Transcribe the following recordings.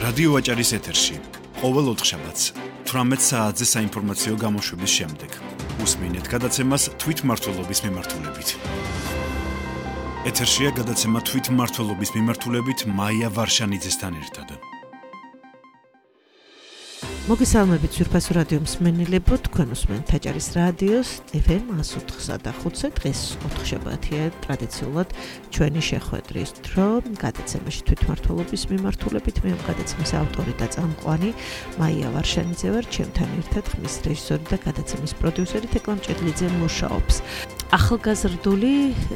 რადიო ვაჭარის ეთერში ყოველ ოთხშაბათს 18 საათზე საინფორმაციო გამოშვების შემდეგ უსმინეთ გადაცემას თვითმმართველობის მიმართულებით. ეთერშია გადაცემა თვითმმართველობის მიმართულებით მაია ვარშანიძესთან ერთად. მოგესალმებით ძვირფასო რადიო მსმენელებო, თქვენ უსმენთ თაჭარის რადიოს FM 104.5-ზე. დღეს ოთხშაბათია, ტრადიციულად ჩვენი შეხვედრის დრო გადაცემაში თვითმმართველობის მიმართულებით. მე ამ გადაცემის ავტორი და წამყვანი მაია ვარშანიძე ვარ, ჩემთან ერთად ხმის რეჟისორი და გადაცემის პროდიუსერი თეკლა მჭედლიძე მუშაობს. ახალგაზრდული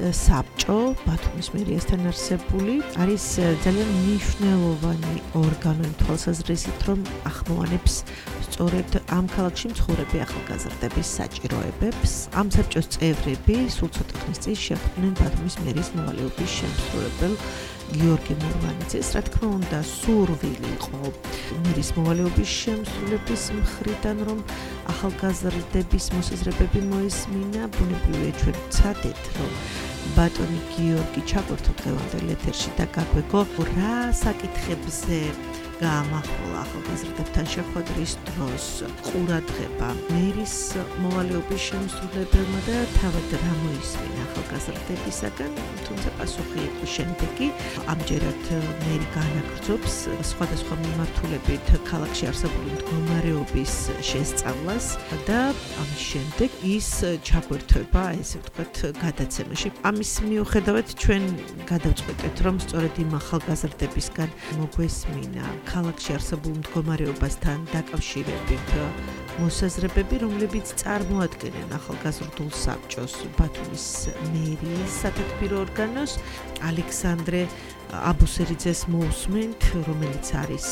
საბჭო ბათუმის მერიასთან არსებული არის ძალიან მნიშვნელოვანი ორგანო თვალსაზრისით, რომ ახმოვანებს სწორედ ამ ქალაქში მცხოვრები ახალგაზრდების საჭიროებებს. ამ საბჭოს წევრები სულ ცოტა ხნის წინ შეხვდნენ ბათუმის მერიის მოვალეობის შემსრულებელ გიორგი მურვანიძეს. რა თქმა უნდა, სურვილი იყო მერიის მოვალეობის შემსრულების მხრიდან, რომ ახალგაზრდების მოსაზრებები მოესმინა. ბუნებრივია, ჩვენ ვცადეთ, რომ ბატონი გიორგი ჩაგვერთო დღევანდელ ეთერში და გაგვეგო რა საკითხებზე გაამახვილა ახალგაზრდებთან შეხვედრის დროს ყურადღება მერიის მოვალეობის შემსრულებელმა და თავად რა მოისმინა ახალგაზრდებისაგან, თუმცა პასუხი იყო შემდეგი. ამჯერად მერი განაგრძობს სხვადასხვა მიმართულებით ქალაქში არსებული მდგომარეობის შესწავლას და ამის შემდეგ ის ჩაგვერთვება, ესე ვთქვათ, გადაცემაში. ამის მიუხედავად ჩვენ გადავწყვეტეთ, რომ სწორედ იმ ახალგაზრდებისგან მოგვესმინა ქალაქში არსებულ მდგომარეობასთან დაკავშირებით მოსაზრებები, რომლებიც წარმოადგენენ ახალგაზრდულ საბჭოს ბათუმის მერიის სათათბირო ორგანოს. ალექსანდრე აბუსერიძეს მოусმენთ, რომელიც არის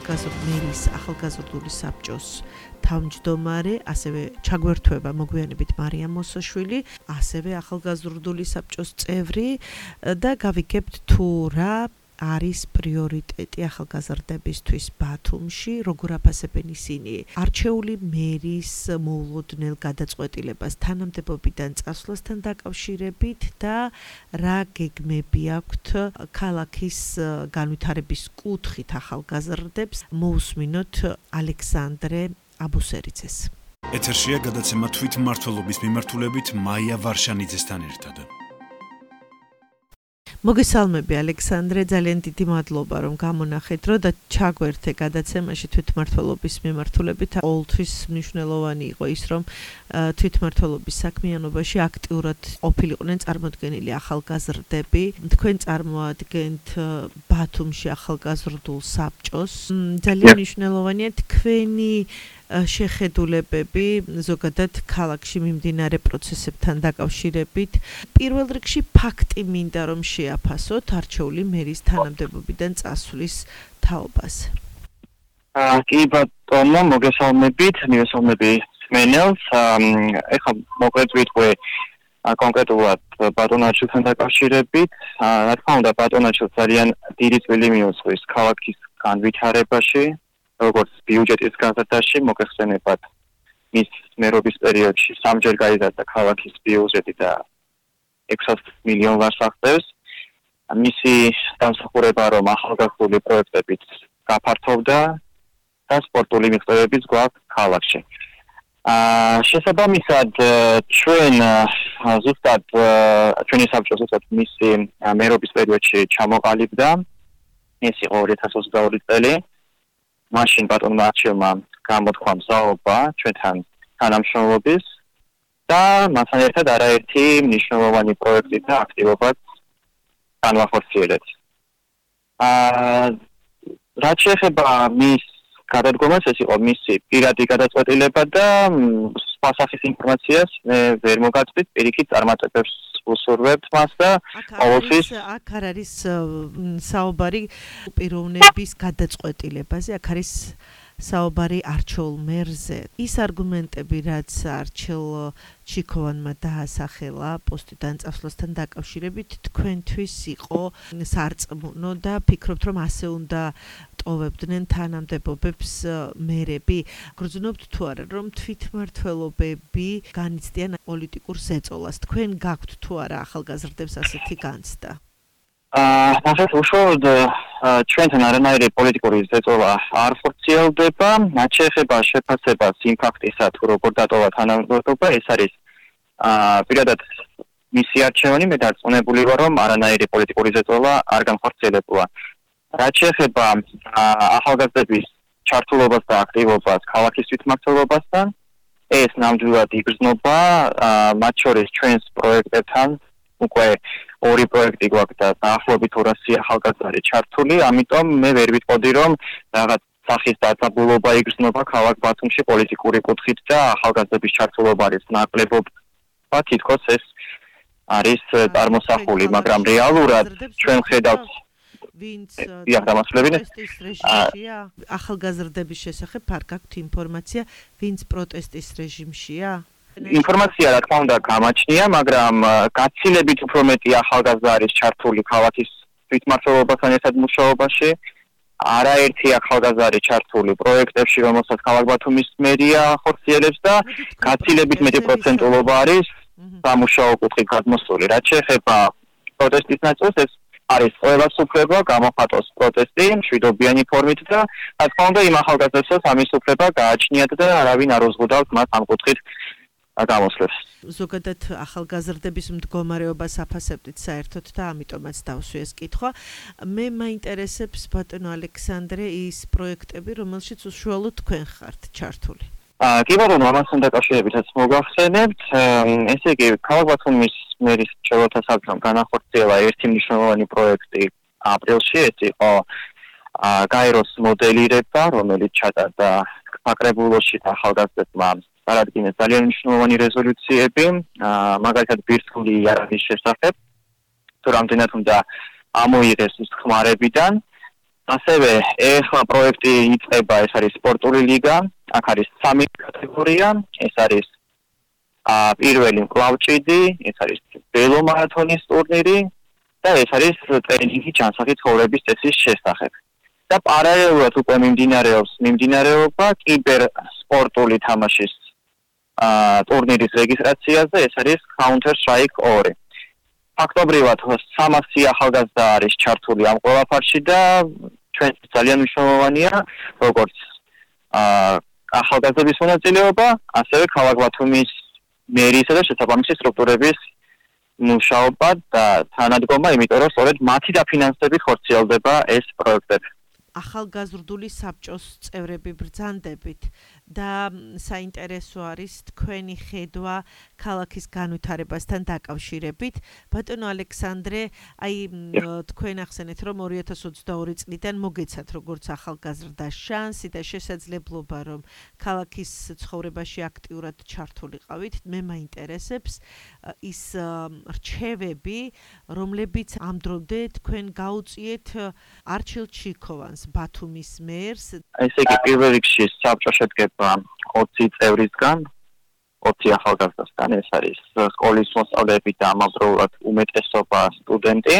მერიის ახალგაზრდული საბჭოს თავმჯდომარე, ასევე ჩაგვერთვება მოგვიანებით მარია მოსაშვილი, ასევე ახალგაზრდული საბჭოს წევრი და გავიგებთ თუ რა არის პრიორიტეტი ახალგაზრდებისთვის ბათუმში, როგორ აფასებენ ისინი არჩეული მერის მოულოდნელ გადაწყვეტილებას თანამდებობიდან წასვლასთან დაკავშირებით და რა გეგმები აქვთ ქალაქის განვითარების კუთხით ახალგაზრდებს. მოусმინოთ ალექსანდრე აბუსერიძეს. ეთერშია გადაცემა თვითმმართველობის მიმართულებით მაია ვარშანიძესთან ერთად. მოგესალმები ალექსანდრე, ძალიან დიდი მადლობა რომ გამონახეთ დრო და ჩაგვერთე გადაცემაში თვითმმართველობის მიმართულებით. ყოველთვის მნიშვნელოვანი იყო ის, რომ თვითმმართველობის საქმიანობაში აქტიურად ყოფილიყვნენ წარმოდგენილი ახალგაზრდები. თქვენ წარმოადგენთ ბათუმში ახალგაზრდულ საბჭოს. ძალიან მნიშვნელოვანია თქვენი შეხედულებები ზოგადად ქალაქში მიმდინარე პროცესებთან დაკავშირებით. პირველ რიგში ფაქტი მინდა რომ შეაფასოთ არჩეული მერის თანამდებობიდან წასვლის თაობას. კი ბატონო, მოგესალმებით, მივესალმები მსმენელს. ეხლა მოკლედ ვიტყვი კონკრეტულად ბატონაჩილთან დაკავშირებით. რა თქმა უნდა, ბატონაჩილს ძალიან დიდი წვლილი მიუძღვის ქალაქის განვითარებაში, როგორც ბიუჯეტის გაზრდაში. მოგეხსენებათ, მის მერობის პერიოდში 3-ჯერ გაიზარდა ქალაქის ბიუჯეტი და 600 მილიონ ლარს აღწევს. მისი დამსახურება რომ ახალგაზრდული პროექტებით გაფართოვდა და სპორტული მიღწევებიც გვაქვს ქალაქში. შესაბამისად, ჩვენ ზუსტად ჩვენი საბჭო ზუსტად მისი მერობის პერიოდში ჩამოყალიბდა. ეს იყო 2022 წელი. მაშინ ბატონმა არჩილმა გამოთქვა მზაობა ჩვენთან თანამშრომლობის და მასთან ერთად არაერთი მნიშვნელოვანი პროექტი და აქტივობაც განვახორციელეთ. რაც შეეხება მის გადადგომას, ეს იყო მისი პირადი გადაწყვეტილება და სხვა სახის ინფორმაციას მე ვერ მოგაწვით, პირიქით წარმატებებს უსურვებთ მას და ყოველთვის აქ არ არის საუბარი პიროვნების გადაწყვეტილებაზე, აქ არის საუბარი არჩეულ მერზე. ის არგუმენტები, რაც არჩილ ჩიქოვანმა დაასახელა პოსტიდან წასვლასთან დაკავშირებით, თქვენთვის იყო სარწმუნო და ფიქრობთ, რომ ასე უნდა ტოვებდნენ თანამდებობებს მერები. გრძნობთ თუ არა, რომ თვითმმართველობები განიცდიან პოლიტიკურ ზეწოლას. თქვენ გაქვთ თუ არა ახალგაზრდებს ასეთი განცდა? ნახეთ უშუალოდ ჩვენთან არანაირი პოლიტიკური ზეწოლა არ ხორციელდება, რაც შეეხება შეფასებას იმ ფაქტისა, თუ როგორ დატოვა თანამდებობა, ეს არის პირადად მისი არჩევანი, მე დარწმუნებული ვარ, რომ არანაირი პოლიტიკური ზეწოლა არ განხორციელებულა. რაც შეეხება ახალგაზრდების ჩართულობას და აქტივობას ქალაქის თვითმმართველობასთან, ეს ნამდვილად იგრძნობა, მათ შორის ჩვენს პროექტებთან უკვე ორი პროექტი გვაქვს და დაახლოებით 200 ახალგაზრდა ჩართული, ამიტომ მე ვერ ვიტყოდი, რომ რაღაც სახის დაწაბულობა იგრძნობა ქალაქ ბათუმში პოლიტიკური კუთხით და ახალგაზრდების ჩართულობა არის ნაკლებობა, თითქოს ეს არის წარმოსახული, მაგრამ რეალურად ჩვენ ხედავთ ვინც პროტესტის რეჟიმშია? ახალგაზრდების შესახებ არ გაქვთ ინფორმაცია, ვინც პროტესტის რეჟიმშია? ინფორმაცია რა თქმა უნდა გამაჩნია, მაგრამ გაცილებით უფრო მეტი ახალგაზრდა არის ჩართული ქალაქის თვითმმართველობასთან ერთად მუშაობაში. არაერთი ახალგაზრდა არის ჩართული პროექტებში, რომელსაც ქალაქ ბათუმის მერია ხორციელებს და გაცილებით მეტი პროცენტულობა არის სამუშაო კუთხით გადმოსული. რაც შეეხება პროტესტის ნაწილს, ეს არის ყველას უფლება გამოხატოს პროტესტი მშვიდობიანი ფორმით და რა თქმა უნდა იმ ახალგაზრდასაც ამის უფლება გააჩნიათ და არავინ არ უზღუდავთ მათ ამ კუთხით გამოსვლებს. ზოგადად ახალგაზრდების მდგომარეობას აფასებდით საერთოდ და ამიტომაც დავსვი ეს კითხვა. მე მაინტერესებს ბატონო ალექსანდრე ის პროექტები, რომელშიც უშუალოდ თქვენ ხართ ჩართული. კი ბატონო, ამასთან დაკავშირებითაც მოგახსენებთ, ესე იგი ქალაქ ბათუმის მერის მრჩეველთა საბჭომ განახორციელა ერთი მნიშვნელოვანი პროექტი აპრილში, ეს იყო გაეროს მოდელირება, რომელიც ჩატარდა საკრებულოში და ახალგაზრდებმა წარადგინეს ძალიან მნიშვნელოვანი რეზოლუციები, მაგალითად ბირთვული იარაღის შესახებ, თუ რამდენად უნდა ამოიღეს ის ხმარებიდან. ასევე ეხლა პროექტი იწყება, ეს არის სპორტული ლიგა, აქ არის 3 კატეგორია, ეს არის პირველი მკლავჭიდი, ეს არის ველომარათონის ტურნირი და ეს არის ტრენინგი ჯანსაღი ცხოვრების წესის შესახებ. და პარალელურად უკვე მიმდინარეობა კიბერსპორტული თამაშის ტურნირის რეგისტრაციაზე, ეს არის Counter Strike 2. ფაქტობრივად 300 ახალგაზრდა არის ჩართული ამ ყველაფერში და ჩვენ ძალიან მნიშვნელოვანია, როგორც ახალგაზრდების მონაწილეობა, ასევე ქალაქ ბათუმის მერიისა და შესაბამისი სტრუქტურების მუშაობა და თანადგომა, იმიტომ რომ სწორედ მათი დაფინანსებით ხორციელდება ეს პროექტები. ახალგაზრდული საბჭოს წევრები ბრძანდებით და საინტერესო არის თქვენი ხედვა ქალაქის განვითარებასთან დაკავშირებით. ბატონო ალექსანდრე, თქვენ ახსენეთ, რომ 2022 წლიდან მოგეცათ როგორც ახალგაზრდა შანსი და შესაძლებლობა, რომ ქალაქის ცხოვრებაში აქტიურად ჩართულიყავით. მე მაინტერესებს ის რჩევები, რომლებიც ამ დრომდე თქვენ გაუწიეთ არჩილ ჩიქოვანს, ბათუმის მერს. ესე იგი, პირველ რიგში საბჭო შედგება 20 წევრისგან, 20 ახალგაზრდასგან, ეს არის სკოლის მოსწავლეები და ამავდროულად უმეტესობა სტუდენტი.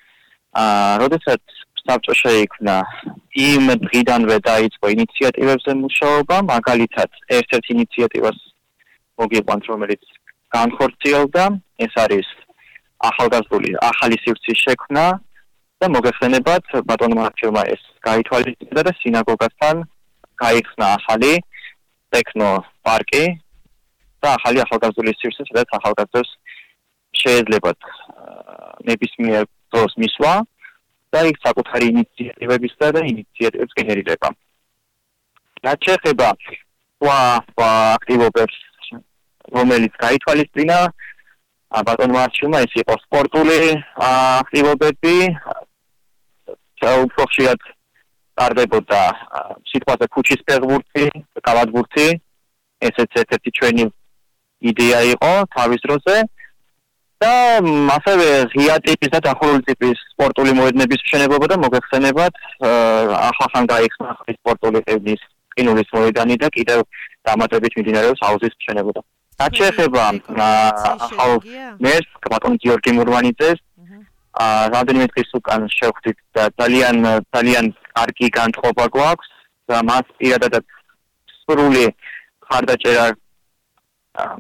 როდესაც საბჭო შეიქმნა, იმ დღიდანვე დაიწყო ინიციატივებზე მუშაობა, მაგალითად, ერთ-ერთ ინიციატივას მოგიყვანთ, რომელიც განხორციელდა, ეს არის ახალგაზრდული ახალი სივრცის შექმნა და მოგეხსენებათ ბატონმა არჩევმა ეს გაითვალისწინა და სინაგოგასთან გაიხსნა ახალი ტექნო პარკი და ახალი ახალგაზრდული სივრცე, სადაც ახალგაზრდებს შეეძლებათ ნებისმიერ დროს მისვლა და იქ საკუთარი ინიციატივებისა და ინიციატივებს გენერირება. რაც შეეხება აქტივობებს, რომელიც გაითვალისწინა ბატონმა არჩევმა, ეს იყო სპორტული აქტივობები, უფრო ხშირად ტარდებოდა სიტყვაზე ქუჩის ფეხბურთი, კალათბურთი, ესეც ერთ-ერთი ჩვენი იდეა იყო თავის დროზე და ასევე ღია ტიპის და დახურული ტიპის სპორტული მოედნების მშენებლობა და მოგეხსენებათ ახლახან გაიხსნა სპორტული ყინულის მოედანი და კიდევ დამატებით მიმდინარეობს აუზის მშენებლობა. რაც შეეხება ახალ მერს, ბატონ გიორგი მურვანიძეს, რამდენიმე დღის უკან შევხვდით და ძალიან კარგი განწყობა გვაქვს და მას პირადადაც სრული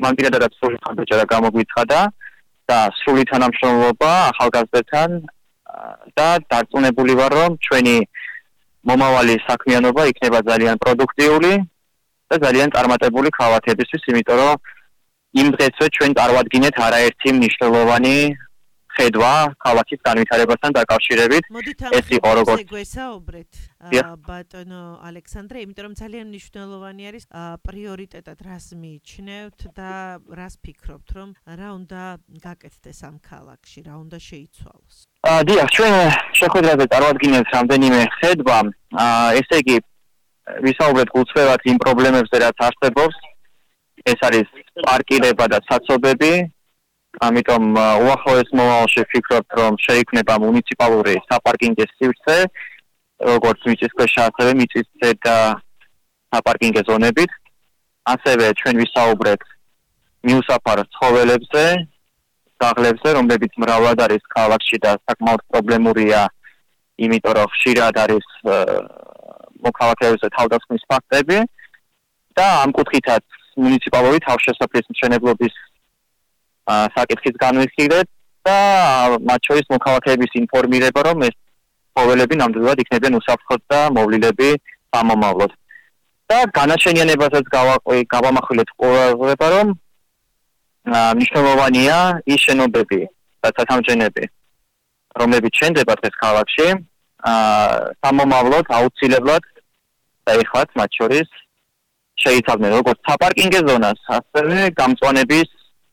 ხარდაჭერა გამოგვიცხადა და სრული თანამშრომლობა ახალგაზრდებთან და დარწმუნებული ვარ, რომ ჩვენი მომავალი საქმიანობა იქნება ძალიან პროდუქტიული და ძალიან წარმატებული ქალაქებისთვის, იმიტომ რომ იმ დღესვე ჩვენ წარვადგინეთ არაერთი მნიშვნელოვანი ხედვა ქალაქის განვითარებასთან დაკავშირებით. ეს იყო როგორც გვესაუბრეთ ბატონო ალექსანდრე, იმიტომ რომ ძალიან მნიშვნელოვანი არის პრიორიტეტად რას მიიჩნევთ და რას ფიქრობთ, რომ რა უნდა გაკეთდეს ამ ქალაქში, რა უნდა შეიცვალოს. დიახ, ჩვენ შეხვედრაზე წარვადგინეთ რამდენიმე ხედვა, ესე იგი ვისაუბრეთ გულწრფელად იმ პრობლემებზე, რაც არსებობს. ეს არის პარკირება და საცობები. ამიტომ უახლოეს მომავალში ვფიქრობ, რომ შეიქმნება მუნიციპალური საპარკინგო სივრცე, როგორც მიწისქვეშა, ასევე მიწისზედა საპარკინგო ზონებით. ასევე ჩვენ ვისაუბრეთ მიუსაფარ ცხოველებზე, სახლებზე, რომლებიც მრავლად არის ქალაქში და საკმაოდ პრობლემურია, იმიტომ რომ ხშირად არის მოქალაქეებზე თავდასხმის ფაქტები და ამ კუთხითაც მუნიციპალური თავშესაფრის მშენებლობის საკითხის განვიხილეთ და მათ შორის მოქალაქეების ინფორმირება, რომ ეს ცხოველები ნამდვილად იქნებიან უსაფრთხოდ და მოვლილები სამომავლოდ. და განაშენიანებასაც გავამახვილეთ ყურადღება, რომ მნიშვნელოვანია ის შენობები და სათამჯენები, რომლებიც შენდება დღეს ქალაქში, სამომავლოდ აუცილებლად და ეხლაც მათ შორის შეიცავდნენ როგორც საპარკინგო ზონას, ასევე გამწვანების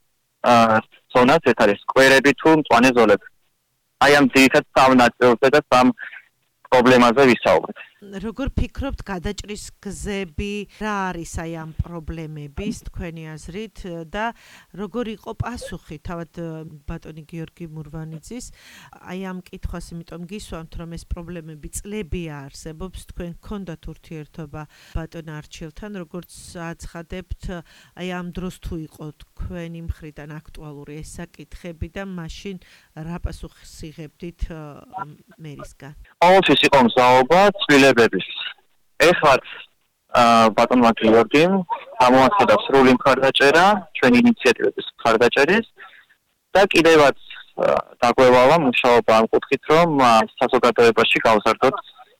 ზონას, ეს არის სკვერები თუ მწვანე ზოლები. აი ამ ძირითად სამ ნაწილზე და სამ პრობლემაზე ვისაუბრეთ. როგორ ფიქრობთ, გადაჭრის გზები რა არის აი ამ პრობლემების თქვენი აზრით და როგორ იყო პასუხი თავად ბატონი გიორგი მურვანიძის აი ამ კითხვას, იმიტომ გისვამთ, რომ ეს პრობლემები წლებია არსებობს, თქვენ გქონდათ ურთიერთობა ბატონ არჩილთან, როგორც აცხადებთ, აი ამ დროს თუ იყო თქვენი მხრიდან აქტუალური ეს საკითხები და მაშინ რა პასუხს იღებდით მერისგან? ყოველთვის იყო მზაობა ცვლილებების. ეხლაც ბატონმა გიორგიმ ამოაცხადა სრული მხარდაჭერა ჩვენი ინიციატივების მხარდაჭერის და კიდევაც დაგვევალა მუშაობა ამ კუთხით, რომ საზოგადოებაში გავზარდოთ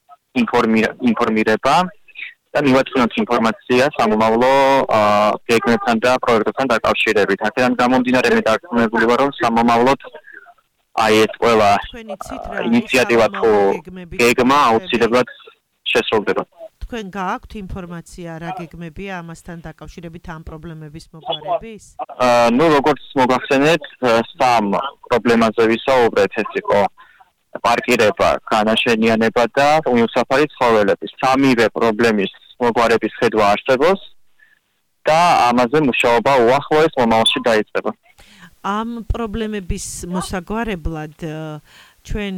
ინფორმირება და მივაწყინოთ ინფორმაცია სამომავლო გეგმებთან და პროექტებთან დაკავშირებით. აქედან გამომდინარე მე დარწმუნებული ვარ, რომ სამომავლოდ აი ეს ყველა ინიციატივა თუ გეგმა აუცილებლად შესრულდება. თქვენ გააქვთ ინფორმაცია რა გეგმებია ამასთან დაკავშირებით ამ პრობლემების მოგვარების? ნუ როგორც მოგახსენეთ, სამ პრობლემაზე ვისაუბრეთ, ეს იყო პარკირება, განაშენიანება და უნივერსალური ცხოველები. სამივე პრობლემის მოგვარების ხედვა არსებობს და ამაზე მუშაობა უახლოეს მომავალში დაიწყება. ამ პრობლემების მოსაგვარებლად ჩვენ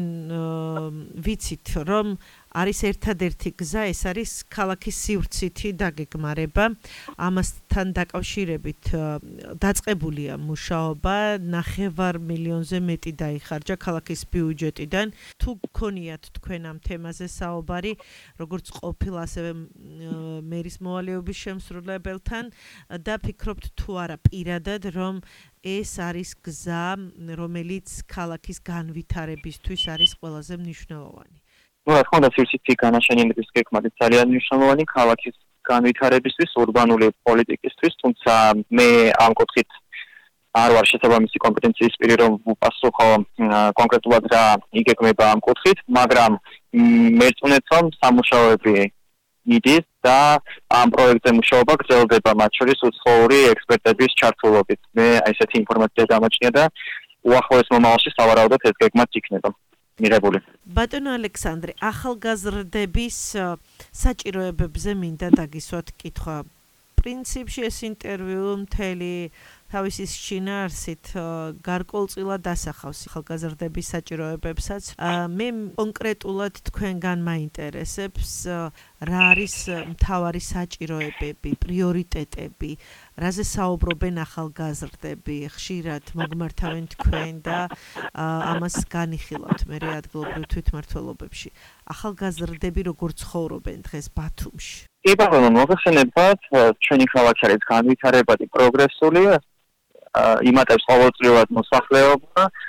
ვიცით, რომ არის ერთადერთი გზა, ეს არის ქალაქის სივრცითი დაგეგმარება. ამასთან დაკავშირებით დაწყებულია მუშაობა, 9 მილიონზე მეტი დაიხარჯა ქალაქის ბიუჯეტიდან. თუ გქონიათ თქვენ ამ თემაზე საუბარი, როგორც ყოფილ ასევე მერის მოვალეობის შემსრულებელთან და ფიქრობთ თუ არა პირადად, რომ ეს არის გზა, რომელიც ქალაქის განვითარებისთვის არის ყველაზე მნიშვნელოვანი. რა თქმა უნდა, სივრცითი განაშენიანების გეგმა ძალიან მნიშვნელოვანი ქალაქის განვითარებისთვის, ურბანული პოლიტიკისთვის, თუმცა მე ამ კუთხით არ ვარ შესაბამისი კომპეტენციის პირი, რომ ვუპასუხო კონკრეტულად რა იგეგმება ამ კუთხით, მაგრამ მერწმუნეთ, რომ სამუშაოები იდის და ამ პროექტზე მუშაობა გრძელდება, მათ შორის უცხოური ექსპერტების ჩართულობით. მე აი ესეთი ინფორმაცია დამაჩნია და უახლოეს მომავალში სავარაუდოდ ეს გეგმაც იქნება მიღებული. ბატონო ალექსანდრე, ახალგაზრდების საჭიროებებზე მინდა დაგისვათ კითხვა. პრინციპში ეს ინტერვიუ მთელი თავისი შინაარსით გარკვეულწილად ასახავს ახალგაზრდების საჭიროებებსაც. მე კონკრეტულად თქვენგან მაინტერესებს რა არის მთავარი საჭიროებები, პრიორიტეტები, რაზე საუბრობენ ახალგაზრდები, ხშირად მოგმართავენ თქვენ და ამას განიხილავთ მე ადგილობრივ თვითმმართველობებში. ახალგაზრდები როგორ ცხოვრობენ დღეს ბათუმში? კი ბატონო, მოგხსენებათ, ჩვენი ქალაქი არის განვითარებადი, პროგრესული, იმატებს ყოველწლიურად მოსახლეობა,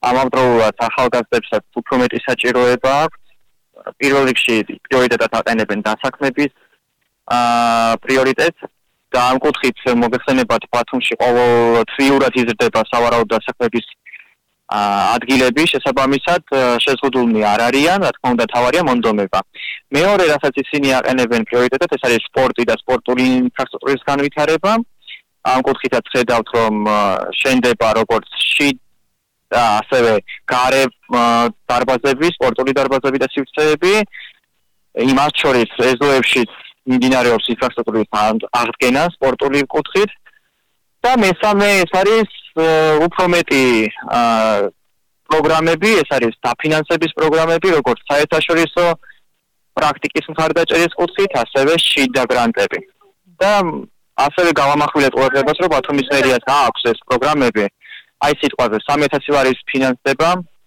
ამავდროულად ახალგაზრდებსაც უფრო მეტი საჭიროება აქვს. პირველ რიგში პრიორიტეტად აყენებენ დასაქმების პრიორიტეტს და ამ კუთხით მოგეხსენებათ ბათუმში ყოველთვიურად იზრდება სავარაუდო დასაქმების ადგილები, შესაბამისად შეზღუდულნი არ არიან, რა თქმა უნდა თავარია მონდომება. მეორე, რასაც ისინი აყენებენ პრიორიტეტად, ეს არის სპორტი და სპორტული ინფრასტრუქტურის განვითარება. ამ კუთხითაც ხედავთ, რომ შენდება როგორც და ასევე გარე დარბაზები, სპორტული დარბაზები და სივრცეები. იმას შორის ეზოებში მიმდინარეობს ინფრასტრუქტურის აღდგენა სპორტული კუთხით. და მესამე ეს არის უფრო მეტი პროგრამები, ეს არის დაფინანსების პროგრამები, როგორც საერთაშორისო პრაქტიკის მხარდაჭერის კუთხით, ასევე შიდა გრანტები. და ასევე გავამახვილეთ ყურადღებას, რომ ბათუმის მერიას აქვს ეს პროგრამები. აი სიტყვაზე 3000 ლარის ფინანსდება,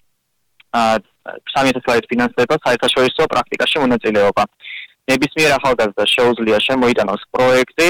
3000 ლარის ფინანსდება საერთაშორისო პრაქტიკაში მონაწილეობა. ნებისმიერ ახალგაზრდას შეუძლია შემოიტანოს პროექტი,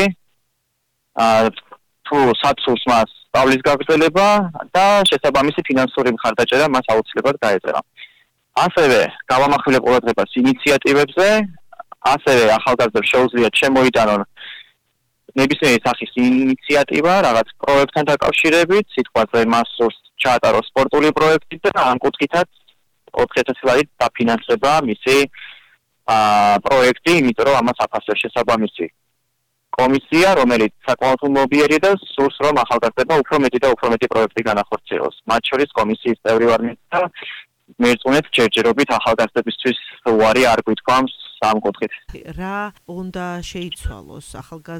თუ საცურს მას სწავლის გაგრძელება და შესაბამისი ფინანსური მხარდაჭერა მას აუცილებლად გაეწევა. ასევე გავამახვილებ ყურადღებას ინიციატივებზე, ასევე ახალგაზრდებს შეუძლიათ შემოიტანონ ნებისმიერი სახის ინიციატივა, რაღაც პროექტთან დაკავშირებით, სიტყვაზე მას სურს ჩაატაროს სპორტული პროექტი და ამ კუთხითაც 4000 ლარი დაფინანსება მისი პროექტი, იმიტომ რომ ამას აფასებს შესაბამისი კომისია, რომელიც საკმაოდ მობიერი და სურს რომ ახალგაზრდებმა უფრო მეტი და უფრო მეტი პროექტი განახორციელოს. მათ შორის კომისიის წევრი ვარ და მერწმუნეთ ჯერჯერობით ახალგაზრდებისთვის უარი არ გვითქვამს ამ კუთხით. რა უნდა შეიცვალოს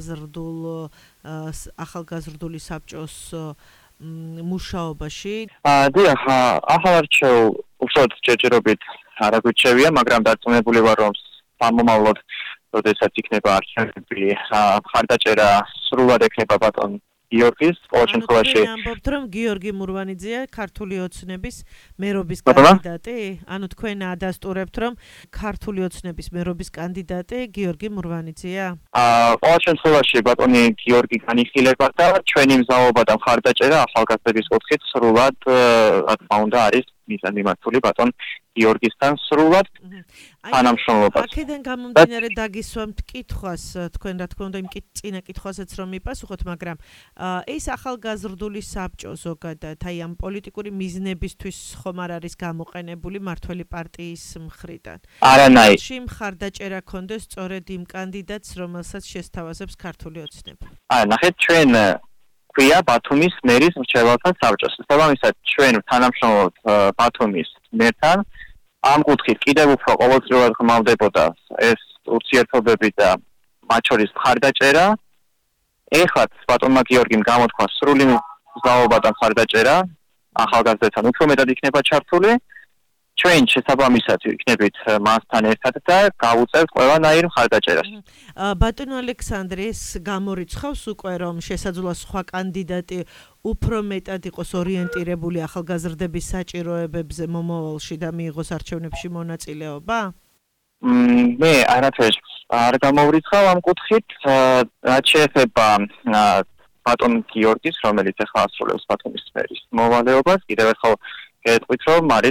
ახალგაზრდული საბჭოს მუშაობაში? დიახ, ახალ არჩეულ უშუალოდ ჯერჯერობით არ აგვიჩევია, მაგრამ დარწმუნებული ვარ, რომ სამომავლოდ როდესაც იქნება არჩევნები, მხარდაჭერა სრულად ექნება ბატონ გიორგის, ყოველ შემთხვევაში. ამბობთ, რომ გიორგი მურვანიძეა ქართული ოცნების მერობის კანდიდატი? ანუ თქვენ ადასტურებთ, რომ ქართული ოცნების მერობის კანდიდატი გიორგი მურვანიძეა? ყოველ შემთხვევაში ბატონი გიორგი განიხილება და ჩვენი მზაობა და მხარდაჭერა ახალგაზრდების კუთხით სრულად, რა თქმა უნდა, არის მიზანმიმართული ბატონ გიორგისთან სრულად თანამშრომლობას. აქედან გამომდინარე დაგისვამთ კითხვას, თქვენ რა თქმა უნდა იმ წინა კითხვასაც რომ მიპასუხოთ, მაგრამ ეს ახალგაზრდული საბჭო ზოგადად აი ამ პოლიტიკური მიზნებისთვის ხომ არ არის გამოყენებული მართველი პარტიის მხრიდან? არანაირ. მხარდაჭერა კონდეს სწორედ იმ კანდიდატს, რომელსაც შესთავაზებს ქართული ოცნება. ნახეთ, ჩვენ ქვია ბათუმის მერის მრჩეველთა საბჭოს. შესაბამისად, ჩვენ თანამშრომლობთ ბათუმის მერთან. ამ კუთხით კიდევ უფრო ყოველწლიურად ხმავდებოდა ეს ურთიერთობები და მათ შორის მხარდაჭერა. ეხლაც ბატონმა გიორგიმ გამოთქვა სრული მზაობა და მხარდაჭერა ახალგაზრდებთან უფრო მეტად იქნება ჩართული. ჩვენ შესაბამისად იქნებით მასთან ერთად და გავუწევთ ყველანაირ მხარდაჭერას. ბატონო ალექსანდრე, ეს გამორიცხავს უკვე, რომ შესაძლოა სხვა კანდიდატი უფრო მეტად იყოს ორიენტირებული ახალგაზრდების საჭიროებებზე მომავალში და მიიღოს არჩევნებში მონაწილეობა? მე არაფერს არ გამოვრიცხავ ამ კუთხით, რაც შეეხება ბატონ გიორგის, რომელიც ახლა ასრულებს ბათუმის მერის მოვალეობას, კიდევ ერთხელ გეტყვით, რომ არის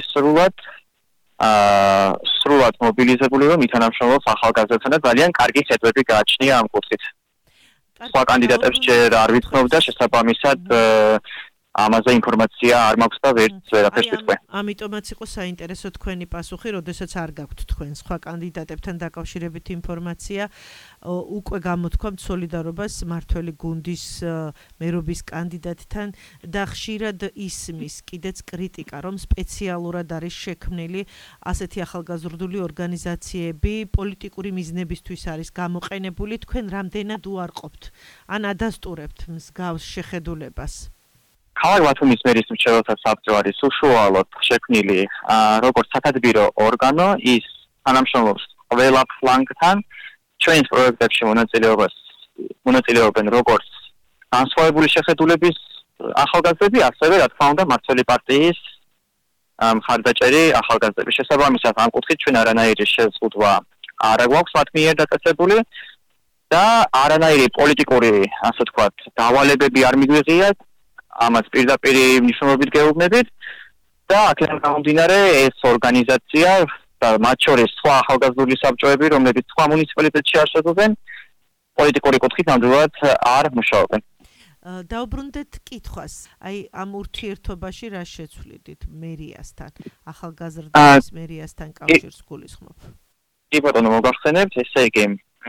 სრულად მობილიზებული, რომ ითანამშრომლობს ახალგაზრდებთან და ძალიან კარგი ცეკვები გააჩნია ამ კუთხით. სხვა კანდიდატებს ჯერ არ ვიცნობ და შესაბამისად ამაზე ინფორმაცია არ მაქვს და ვერაფერს ვიტყვი. ამიტომაც იყო საინტერესო თქვენი პასუხი, როდესაც არ გაქვთ თქვენ სხვა კანდიდატებთან დაკავშირებით ინფორმაცია. უკვე გამოთქვამთ სოლიდარობას მართველი გუნდის მერობის კანდიდატთან და ხშირად ისმის კიდეც კრიტიკა, რომ სპეციალურად არის შექმნილი ასეთი ახალგაზრდული ორგანიზაციები, პოლიტიკური მიზნებისთვის არის გამოყენებული. თქვენ რამდენად უარყოფთ ან ადასტურებთ მსგავს შეხედულებას? ქალაქ ბათუმის მერის მრჩეველთა საბჭო არის უშუალოდ შექმნილი როგორც სათადბირო ორგანო, ის თანამშრომლობს ყველა ფლანგთან. ჩვენს პროექტებში მონაწილეობენ როგორც განსხვავებული შეხედულების ახალგაზრდები, ასევე რა თქმა უნდა მართველი პარტიის მხარდაჭერი ახალგაზრდები. შესაბამისად, ამ კუთხით ჩვენ არანაირი შეზღუდვა არ გვაქვს მათ მიერ დაწესებული და არანაირი პოლიტიკური, ასე ვთქვათ, დავალებები არ მიგვიღიათ. ამას პირდაპირ მნიშვნელობით გეუბნებით და აქედან გამომდინარე ეს ორგანიზაცია და მათ შორის სხვა ახალგაზრდული საბჭოები, რომლებიც სხვა მუნიციპალიტეტში არსებობენ, პოლიტიკური კუთხით ნამდვილად არ მუშაობენ. დაუბრუნდეთ კითხვას. აი ამ ურთიერთობაში რა შეცვლიდით მერიასთან, ახალგაზრდების მერიასთან კავშირს გულისხმობ? კი ბატონო, მოგახსენებთ, ესე იგი,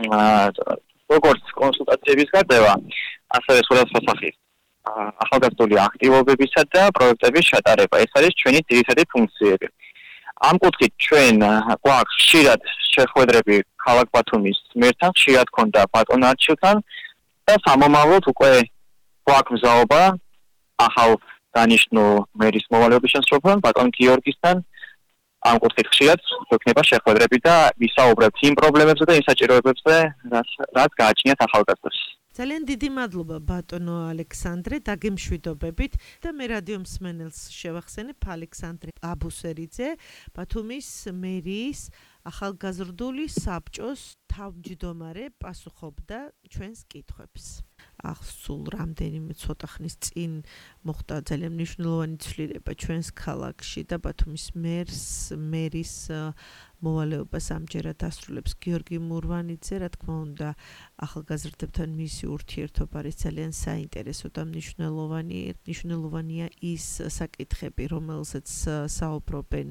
როგორც კონსულტაციების გარდა, ასევე სხვადასხვა სახის ახალგაზრდული აქტივობებისა და პროექტების ჩატარება. ეს არის ჩვენი ძირითადი ფუნქციები. ამ კუთხით ჩვენ გვაქვს ხშირად შეხვედრები ქალაქ ბათუმის მერთან, ხშირად ქონდა ბატონ არჩილთან და სამომავლოდ უკვე გვაქვს მზაობა ახალ დანიშნულ მერის მოვალეობის შემსრულებელთან, ბატონ გიორგისთან. ამ კუთხით ხშირად გვექნება შეხვედრები და ვისაუბრებთ იმ პრობლემებზე და იმ საჭიროებებზე, რაც გააჩნიათ ახალგაზრდებს. ძალიან დიდი მადლობა ბატონო ალექსანდრე დაგემშვიდობებით და მე რადიო მსმენელს შევახსენებ ალექსანდრე აბუსერიძე ბათუმის მერიის ახალგაზრდული საბჭოს თავმჯდომარე პასუხობდა ჩვენს კითხვებს. სულ რამდენიმე ცოტა ხნის წინ მოხდა ძალიან მნიშვნელოვანი ცვლილება ჩვენს ქალაქში და ბათუმის მერის მოვალეობას ამჯერად ასრულებს გიორგი მურვანიძე. რა თქმა უნდა, ახალგაზრდებთან მისი ურთიერთობა არის ძალიან საინტერესო და მნიშვნელოვანია ის საკითხები, რომელზეც საუბრობენ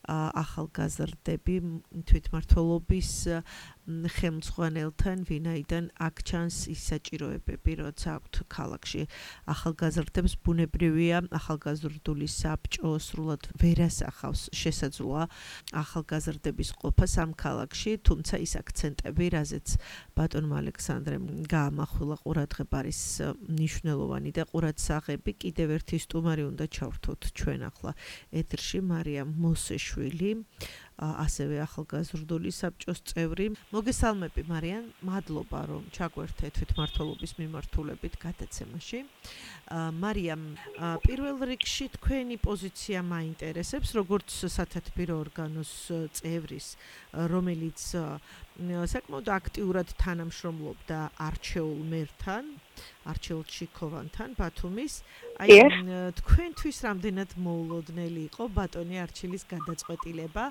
ახალგაზრდები თვითმმართველობის ხელმძღვანელთან, ვინაიდან აქ ჩანს ის საჭიროებები, როცა აქვთ ქალაქში ახალგაზრდებს, ბუნებრივია ახალგაზრდული საბჭო სრულად ვერ ასახავს შესაძლოა ახალგაზრდების ყოფა სამ ქალაქში, თუმცა ის აქცენტები, რაზეც ბატონმა ალექსანდრემ გაამახვილა ყურადღება არის მნიშვნელოვანი და ყურადსაღები. კიდევ ერთი სტუმარი უნდა ჩავრთოთ ჩვენ ახლა ეთერში მარიამ მოსეშვილი, ასევე ახალგაზრდული საბჭოს წევრი. მოგესალმები მარიამ, მადლობა რომ ჩაგვერთე თვითმმართველობის მიმართულებით გადაცემაში. მარიამ, პირველ რიგში თქვენი პოზიცია მაინტერესებს, როგორც სათათბირო ორგანოს წევრის, რომელიც საკმაოდ აქტიურად თანამშრომლობდა არჩეულ მერთან, არჩეულ ჩიქოვანთან ბათუმის. აი თქვენთვის რამდენად მოულოდნელი იყო ბატონი არჩილის გადაწყვეტილება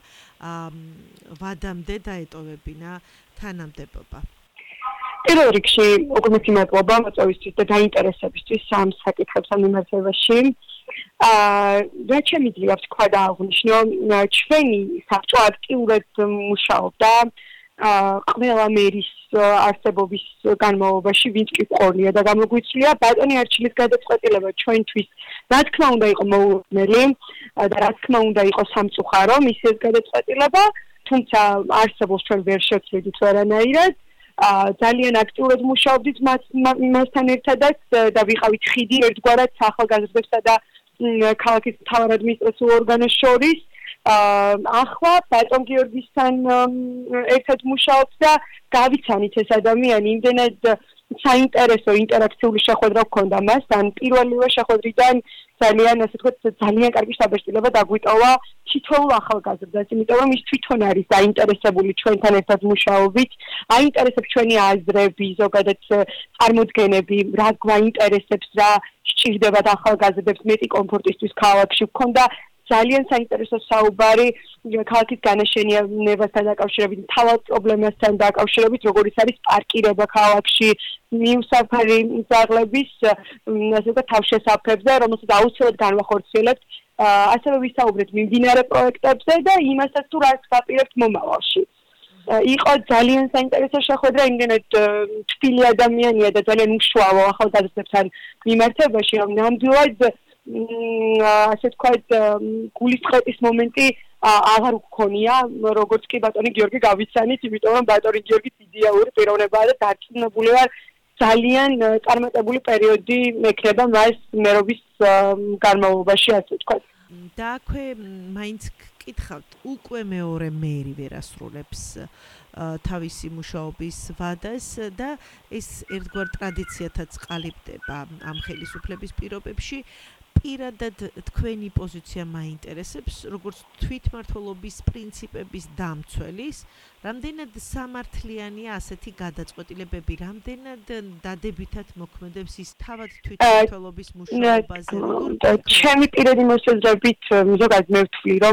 ვადამდე დაეტოვებინა თანამდებობა? პირველ რიგში უგმესი მადლობა მოწვევისთვის და დაინტერესებისთვის ამ საკითხებთან მიმართებაში. რაც შემიძლია ვთქვა და აღვნიშნო, ჩვენი საბჭო აქტიურად მუშაობდა ყველა მერის არსებობის განმავლობაში, ვინც კი ყოლია და გამოგვიცლია ბატონი არჩილის გადაწყვეტილება ჩვენთვის რა თქმა უნდა იყო მოულოდნელი და რა თქმა უნდა იყო სამწუხარო მისი ეს გადაწყვეტილება, თუმცა არსებობს ჩვენ ვერ შევცვლიდით ვერანაირად. ძალიან აქტიურად მუშაობდით მასთან ერთადაც და ვიყავით ხიდი ერთგვარად ახალგაზრდებსა და ქალაქის მთავარ ადმინისტრაციულ ორგანოს შორის. ახლა ბატონ გიორგისთან ერთად მუშაობთ და გავიცანით ეს ადამიანი იმდენად საინტერესო ინტერაქციული შეხვედრა გქონდა მასთან. პირველივე შეხვედრიდან ძალიან კარგი შთაბეჭდილება დაგვიტოვა თითოეულ ახალგაზრდას, იმიტომ რომ ის თვითონ არის დაინტერესებული ჩვენთან ერთად მუშაობით, აინტერესებს ჩვენი აზრები, ზოგადად წარმოდგენები, რა გვაინტერესებს, რა სჭირდებათ ახალგაზრდებს მეტი კომფორტისთვის ქალაქში. გქონდა ძალიან საინტერესო საუბარი ქალაქის განაშენიანებასთან დაკავშირებით, მთავარ პრობლემასთან დაკავშირებით, როგორიც არის პარკირება ქალაქში, მიუსაფარი ძაღლების თავშესაფრებზე, რომელსაც აუცილებლად განვახორციელებთ. ასევე ვისაუბრეთ მიმდინარე პროექტებზე და იმასაც თუ რას ვაპირებთ მომავალში. იყო ძალიან საინტერესო შეხვედრა, იმდენად თბილი ადამიანია და ძალიან უშუალო ახალგაზრდებთან მიმართებაში, რომ ნამდვილად ასე თქვათ გულისწყეთის მომენტი აღარ გქონია, როგორც კი ბატონი გიორგი გავიცანით, იმიტომ რომ ბატონი გიორგის იდეალური პიროვნებაა და დარწმუნებული ვარ ძალიან წარმატებული პერიოდი ექნება მას მერობის განმავლობაში, ასე თქვათ. და აქვე მაინც გკითხავთ, უკვე მეორე მერი ვერ ასრულებს თავისი მუშაობის ვადას და ეს ერთგვარ ტრადიციათაც ყალიბდება ამ ხელისუფლების პირობებში. პირადად თქვენი პოზიცია მაინტერესებს, როგორც თვითმმართველობის პრინციპების დამცველის, რამდენად სამართლიანია ასეთი გადაწყვეტილებები, რამდენად დადებითად მოქმედებს ის თავად თვითმმართველობის მუშაობაზე, ჩემი პირადი მოსაზრებით ზოგადად მე ვთვლი, რომ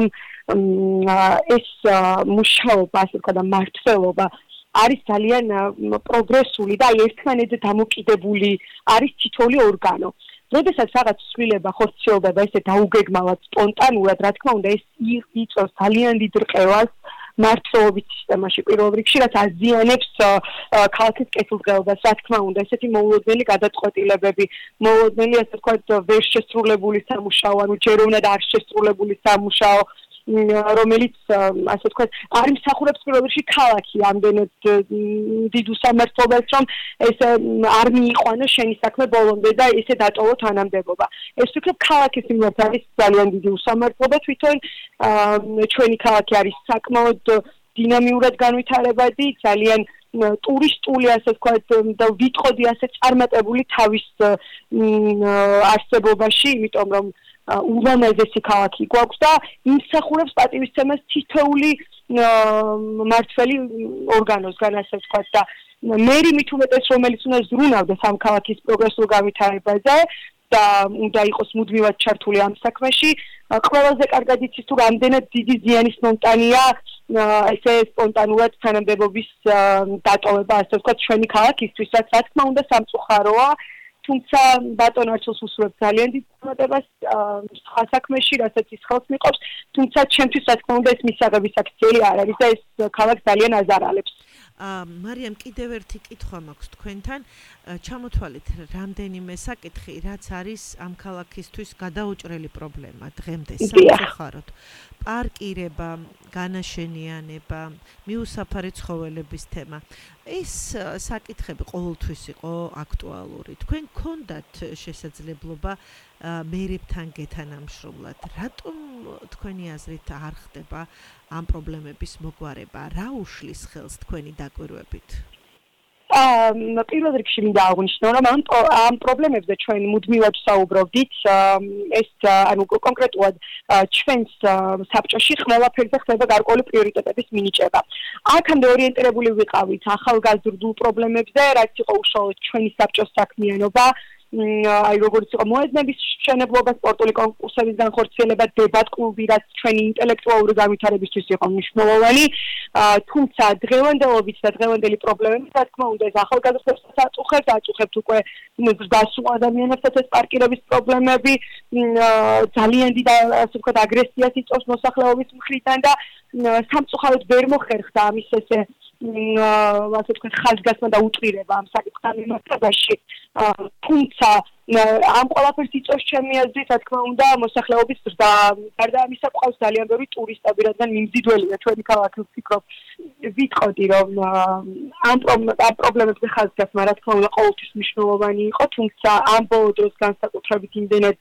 ეს მუშაობა, ასე ვთქვა და მმართველობა არის ძალიან პროგრესული და ერთმანეთზე დამოკიდებული არის თითოეული ორგანო. როდესაც რაღაც ცვლილება ხორციელდება ესე დაუგეგმავად სპონტანურად, რა თქმა უნდა, ეს იწვევს ძალიან დიდ რყევას მმართველობის სისტემაში პირველ რიგში, რაც აზიანებს ქალაქის კეთილდღეობას, რა თქმა უნდა, ესეთი მოულოდნელი გადაწყვეტილებები, მოულოდნელი, ასე ვთქვათ, ვერ შესრულებული სამუშაო, ანუ ჯეროვნად არ შესრულებული სამუშაო, რომელიც ასე ვთქვათ, არ იმსახურებს პირველ რიგში ქალაქი ამდენად დიდ უსამართლობას, რომ ეს არ მიიყვანოს შენი საქმე ბოლომდე და ესე დატოვო თანამდებობა. ეს ვფიქრობ, ქალაქის მიმართ არის ძალიან დიდი უსამართლობა, თვითონ ჩვენი ქალაქი არის საკმაოდ დინამიურად განვითარებადი, ძალიან ტურისტული, ასე ვთქვათ, და ვიტყოდი ასე წარმატებული თავის არსებობაში, იმიტომ რომ ულამაზესი ქალაქი გვაქვს და იმსახურებს პატივისცემას თითოეული მმართველი ორგანოსგან, ასე ვთქვათ, და მე მით უმეტეს, რომელიც უნდა ზრუნავდეს ამ ქალაქის პროგრესულ განვითარებაზე და უნდა იყოს მუდმივად ჩართული ამ საქმეში, ყველაზე კარგად იცის თუ რამდენად დიდი ზიანის მომტანია ესე სპონტანურად თანამდებობის დატოვება, ასე ვთქვათ, ჩვენი ქალაქისთვისაც, რა თქმა უნდა, სამწუხაროა. თუმცა ბატონ არჩილს უსურვებ ძალიან დიდ წარმატებას სხვა საქმეში, რასაც ის ხელს მიყოფს, თუმცა ჩემთვის, რა თქმა უნდა, ეს მისაღების აქციელი არ არის და ეს ქალაქს ძალიან აზარალებს. მარიამ, კიდევ ერთი კითხვა მაქვს თქვენთან. ჩამოთვალეთ რამდენიმე საკითხი, რაც არის ამ ქალაქისთვის გადაუჭრელი პრობლემა დღემდე სამწუხაროდ. პარკირება, განაშენიანება, მიუსაფარი ცხოველების თემა. ეს საკითხები ყოველთვის იყო აქტუალური. თქვენ გქონდათ შესაძლებლობა მერებთან გეთანამშრომლად. რატომ თქვენი აზრით არ ხდება ამ პრობლემების მოგვარება? რა უშლის ხელს თქვენი დაკვირვებით? პირველ რიგში მინდა აღვნიშნო, რომ ამ პრობლემებზე ჩვენ მუდმივად ვსაუბრობდით. ეს ანუ კონკრეტულად ჩვენს საბჭოში ყველაფერზე ხდება გარკვეული პრიორიტეტების მინიჭება. აქამდე ორიენტირებული ვიყავით ახალგაზრდულ პრობლემებზე, რაც იყო უშუალოდ ჩვენი საბჭოს საქმიანობა. აი როგორც იყო მოედნების მშენებლობა, სპორტული კონკურსების განხორციელება, დებატ კლუბი, რაც ჩვენი ინტელექტუალური განვითარებისთვის იყო მნიშვნელოვანი. თუმცა დღევანდელობით და დღევანდელი პრობლემებით, რა თქმა უნდა, ეს ახალგაზრდებს აწუხებთ უკვე გასულ ადამიანებსაც ეს პარკირების პრობლემები, ძალიან დიდ, ასე ვთქვათ, აგრესიას იწვევს მოსახლეობის მხრიდან და სამწუხაროდ ვერ მოხერხდა ამის ესე ასე ვთქვათ, ხაზგასმა და უჭირება ამ საკითხთან მიმართებაში. თუმცა ამ ყველაფერს იწვევს ჩემი აზრით, რა თქმა უნდა, მოსახლეობის ზრდა. გარდა ამისა, ყავს ძალიან ბევრი ტურისტები, რადგან მიმზიდველია ჩვენი ქალაქი, ვფიქრობ, ვიტყოდი, რომ ამ პრობლემებზე ხაზგასმა, რა თქმა უნდა, ყოველთვის მნიშვნელოვანი იყო, თუმცა ამ ბოლო დროს განსაკუთრებით იმდენად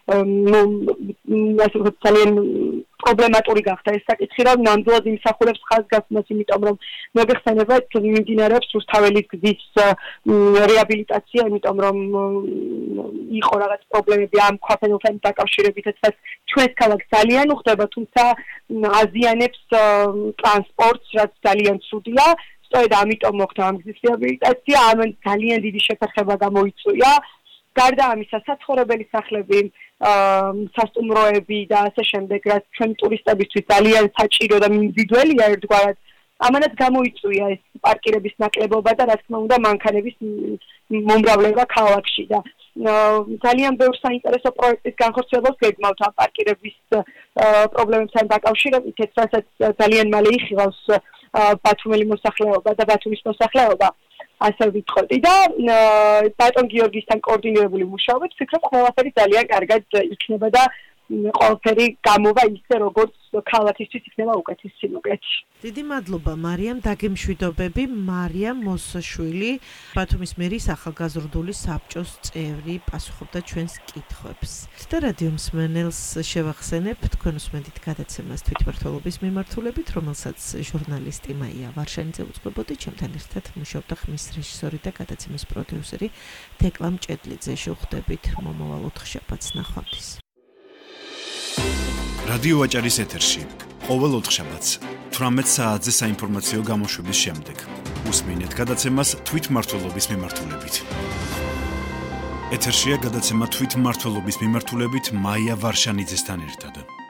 ასე ვთქვათ, ძალიან პრობლემატური გახდა ეს საკითხი, რომ ნამდვილად იმსახურებს ხაზგასმას, იმიტომ რომ მოგეხსენებათ, მიმდინარეობს რუსთაველის გზის რეაბილიტაცია, იმიტომ რომ იყო რაღაც პრობლემები ამ ქვაფენილთან დაკავშირებითაც ჩვენს ქალაქს ძალიან უხდება, თუმცა აზიანებს ტრანსპორტს, რაც ძალიან ცუდია. სწორედ ამიტომ მოხდა ამ გზის რეაბილიტაცია, ამან ძალიან დიდი შეფერხება გამოიწვია. გარდა ამისა, საცხოვრებელი სახლები, სასტუმროები და ასე შემდეგ, რაც ჩვენ ტურისტებისთვის ძალიან საჭირო და მიმზიდველია ერთგვარად. ამანაც გამოიწვია ეს პარკირების ნაკლებობა და რა თქმა უნდა მანქანების მომრავლება ქალაქში და ძალიან ბევრ საინტერესო პროექტის განხორციელებას გეგმავთ ამ პარკირების პრობლემებთან დაკავშირებით, რასაც ძალიან მალე იხილავს ბათუმელი მოსახლეობა და ბათუმის მოსახლეობა. ასე ვიტყოდი და ბატონ გიორგისთან კოორდინირებული მუშაობით ვფიქრობ, ყველაფერი ძალიან კარგად იქნება და ყველაფერი გამოვა ისე როგორც ქალაქისთვის იქნება უკეთესი სიმკვეთი. დიდი მადლობა მარიამ, დაგემშვიდობები. მარიამ მოსაშვილი, ბათუმის მერის ახალგაზრდული საბჭოს წევრი, პასუხობდა ჩვენს კითხვებს. და რადიო მსმენელს შევახსენებ თქვენ უსმენთ გადაცემას თვითმმართველობის მიმართულებით, რომელსაც ჟურნალისტი მაია ვარშანიძე უძღვებოდი, ჩემთან ერთად მუშაობდა ხმის რეჟისორი და გადაცემის პროდიუსერი თეკლა მჭედლიძე. შევხვდებით მომავალ ოთხშაბათს ნახვამდის. რადიო ვაჭარის ეთერში ყოველ ოთხშაბათს 18 საათზე საინფორმაციო გამოშვების შემდეგ უსმინეთ გადაცემას თვითმმართველობის მიმართულებით. ეთერშია გადაცემა თვითმმართველობის მიმართულებით მაია ვარშანიძესთან ერთად.